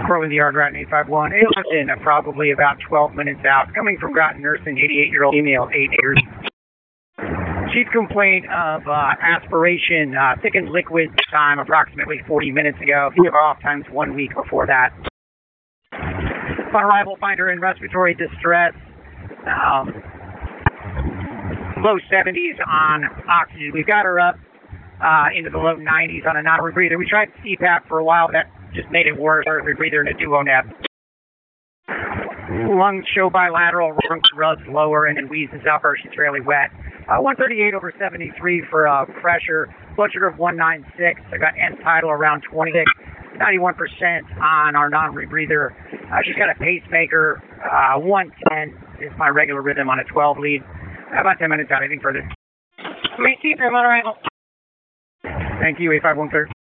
Crowing the yard, Groton 851. Listen, probably about 12 minutes out. Coming from Groton Nursing, 88-year-old female, 8 years. Chief complaint of aspiration, thickened liquid time approximately 40 minutes ago. Few off times 1 week before that. Upon arrival, find her in respiratory distress. Low 70s on oxygen. We've got her up into the low 90s on a non-rebreather. We tried CPAP for a while. That just made it worse. Our rebreather in a duo nap. Lungs show bilateral, rubs lower, and wheezes upper. She's fairly wet. 138/73 for pressure. Blood sugar of 196. I got end tidal around 26. 91% on our non-rebreather. She's got a pacemaker. 110 is my regular rhythm on a 12 lead. About 10 minutes out, anything further. Receive on arrival. Thank you, 8513.